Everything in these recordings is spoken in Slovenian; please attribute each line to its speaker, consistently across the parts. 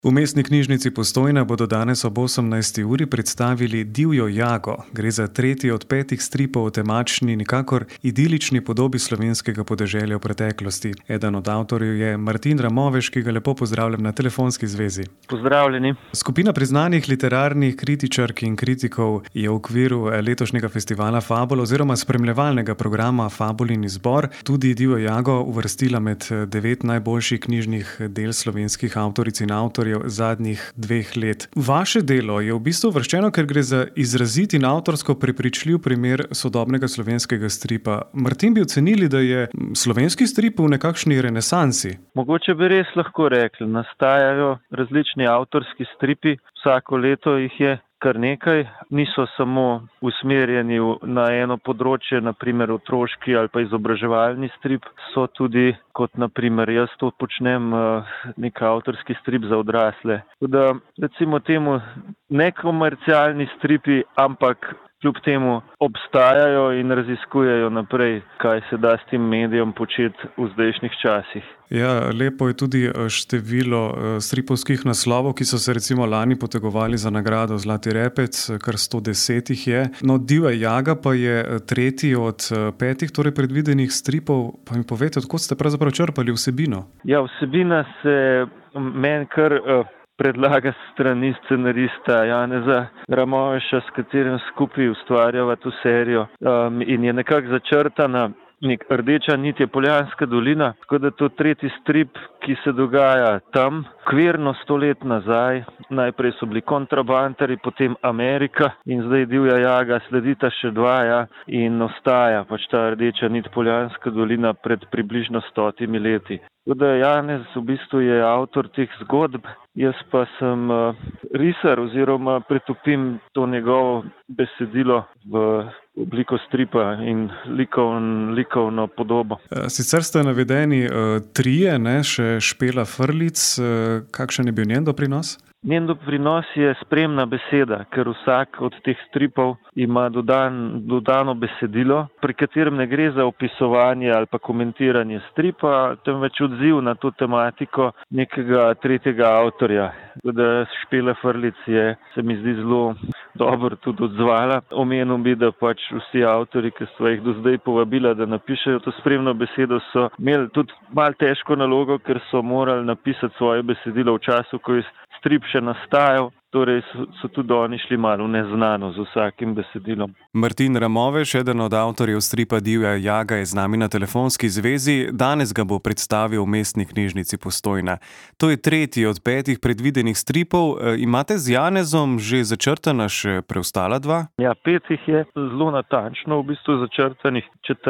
Speaker 1: V Mestni knjižnici Postojna bodo danes ob 18. uri predstavili Divjo Jago. Gre za tretji od 5 stripov o temačni, nikakor idilični podobi slovenskega podeželja v preteklosti. Eden od avtorjev je Martin Ramoveš, ki ga lepo pozdravljam na telefonski zvezi.
Speaker 2: Pozdravljeni.
Speaker 1: Skupina priznanih literarnih kritičark in kritikov je v okviru letošnjega festivala Fabul oziroma spremljevalnega programa Fabulin izbor tudi Divjo Jago uvrstila med 9 najboljših knjižnih del slovenskih avtoric in avtorjev zadnjih 2 let. Vaše delo je v bistvu uvrščeno, ker gre za izrazit in avtorsko prepričljiv primer sodobnega slovenskega stripa. Martin, bi ocenili, da je slovenski strip v nekakšni renesansi?
Speaker 2: Mogoče bi res lahko rekli, nastajajo različni avtorski stripi, vsako leto jih je kar nekaj, niso samo usmerjeni na eno področje, naprimer otroški ali pa izobraževalni strip, so tudi, kot naprimer jaz to počnem, nek avtorski strip za odrasle. Tako da, recimo temu, nekomercialni stripi, ampak kljub temu obstajajo in raziskujejo naprej, kaj se da s tem medijem početi v zdajšnjih časih.
Speaker 1: Ja, lepo je tudi število stripovskih naslovov, ki so se recimo lani potegovali za nagrado Zlati repec, kar 110 jih je. No, Divja Jaga pa je tretji od 5 torej predvidenih stripov. Pa mi povejte, odkot ste pravzaprav črpali vsebino?
Speaker 2: Ja, vsebina se meni kar predlaga strani scenarista Janeza Ramoveša, s katerim skupaj ustvarjava to serijo, in je nekako začrtana. Rdeča nit je Poljanska dolina, tako da to tretji strip, ki se dogaja tam, okvirno 100 let nazaj. Najprej so bili kontrabandari, potem Amerika in zdaj Divja Jaga, sledita še 2, in ostaja pač ta rdeča nit Poljanska dolina pred približno 100 leti. Tako da Janez v bistvu je avtor teh zgodb, jaz pa sem risar oziroma pretopim to njegovo besedilo v obliko stripa in likovno podobo.
Speaker 1: Sicer ste navedeni 3, še Špela Frlic. Kakšen je bil njen doprinos?
Speaker 2: Njen doprinos je spremna beseda, ker vsak od teh stripov ima dodano besedilo, pri katerem ne gre za opisovanje ali pa komentiranje stripa, temveč odziv na to tematiko nekega tretjega avtorja. Da Špela Frlic se mi zdi zelo dobro tudi odzvala. Omenil bi, da pač vsi avtorji, ki so jih do zdaj povabila, da napišejo to spremno besedo, so imeli tudi malo težko nalogo, ker so morali napisati svoje besedilo v času, ko je strip še nastajal, torej so tudi oni šli malo v neznano z vsakim besedilom.
Speaker 1: Martin Ramoveš, eden od avtorjev stripa Divja Jaga, je z nami na telefonski zvezi. Danes ga bo predstavil v Mestni knjižnici Postojna. To je tretji od 5 predvidenih stripov. Imate z Janezom že začrtana še preostala 2?
Speaker 2: Ja, 5 jih je zelo natančno v bistvu začrtanih.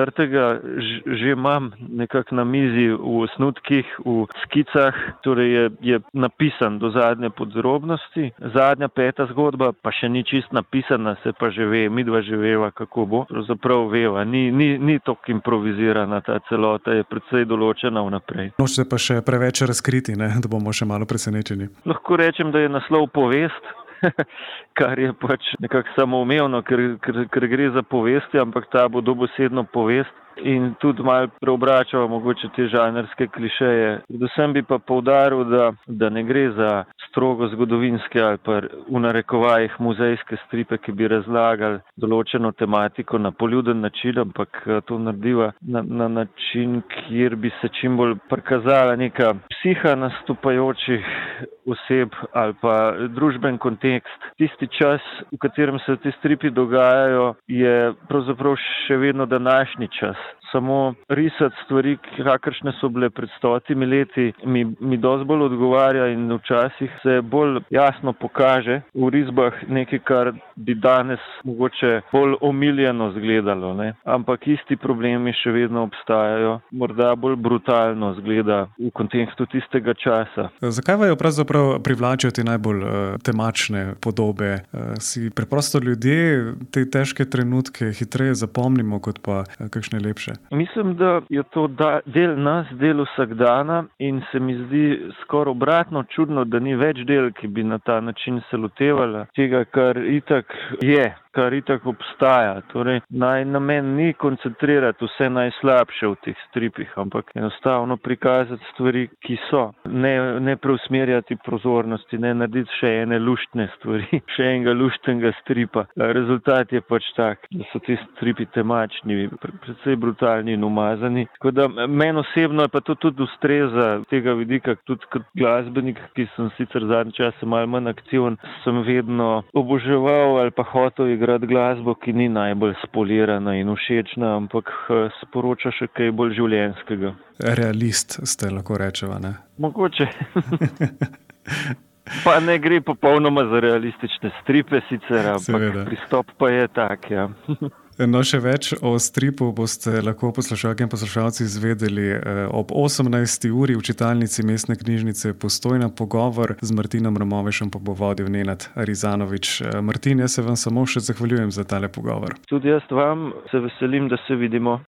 Speaker 2: 4. že imam nekako na mizi v osnutkih, v skicah, torej je napisan do zadnje podrobnosti. Zadnja 5. zgodba pa še ni čist napisana, se pa že ve, midva že veva, kako bo. Pravzaprav veva, ni toliko improvizirana, ta celota je precej določena vnaprej.
Speaker 1: Nočete pa še preveč razkriti, ne? Da bomo še malo presenečeni.
Speaker 2: Lahko rečem, da je naslov povest, kar je pač nekako samoumevno, ker gre za povesti, ampak ta bo dobesedno povest. In tudi malo preobračava mogoče te žanrske klišeje. Predvsem bi pa poudaril, da ne gre za strogo zgodovinske ali pa v narekovajih muzejske stripe, ki bi razlagali določeno tematiko na poljuden način, ampak to narediva na način, kjer bi se čim bolj prikazala neka psiha nastopajočih oseb ali pa družben kontekst. Tisti čas, v katerem se ti stripi dogajajo, je pravzaprav še vedno današnji čas. Samo risati stvari, kakršne so bile pred 100 leti, mi dosti bolj odgovarja in včasih se bolj jasno pokaže v risbah nekaj, kar bi danes mogoče bolj omiljeno izgledalo, ne? Ampak isti problemi še vedno obstajajo, morda bolj brutalno izgleda v kontekstu tistega časa.
Speaker 1: Zakaj vaju pravzaprav privlačijo te najbolj temačne podobe? Si preprosto ljudje te težke trenutke hitreje zapomnimo kot pa kakšne lepše?
Speaker 2: Mislim, da je to del nas, del vsakdana in se mi zdi skoraj obratno čudno, da ni več del, ki bi na ta način se lotevala tega, kar itak je kar itak obstaja. Torej, namen ni koncentrirati vse najslabše v teh stripih, ampak enostavno prikazati stvari, ki so. Ne preusmerjati pozornosti, ne narediti še ene luštne stvari, še enega luštnega stripa. Rezultat je pač tak, da so ti stripi temačni, predvsej brutalni in umazani. Tako da meni osebno je pa to tudi ustreza tega vidika, tudi kot glasbenik, ki sem sicer zadnji čas malo manj aktiven, sem vedno oboževal ali pa hotel igrati glasbo, ki ni najbolj spolirana in všečna, ampak sporoča še kaj bolj življenjskega.
Speaker 1: Realist ste, lahko rečeva, ne?
Speaker 2: Mogoče. Pa ne gre popolnoma za realistične stripe sicer, ampak seveda. Pristop pa je tak, ja.
Speaker 1: No, še več o stripu boste lahko poslušalke in poslušalci izvedeli ob 18. uri v čitalnici Mestne knjižnice Postojna. Pogovor z Martinom Ramovešem pa bo vodil Nenad Arizanovič. Martin, jaz se vam samo še zahvaljujem za tale pogovor.
Speaker 2: Tudi jaz vam se veselim, da se vidimo.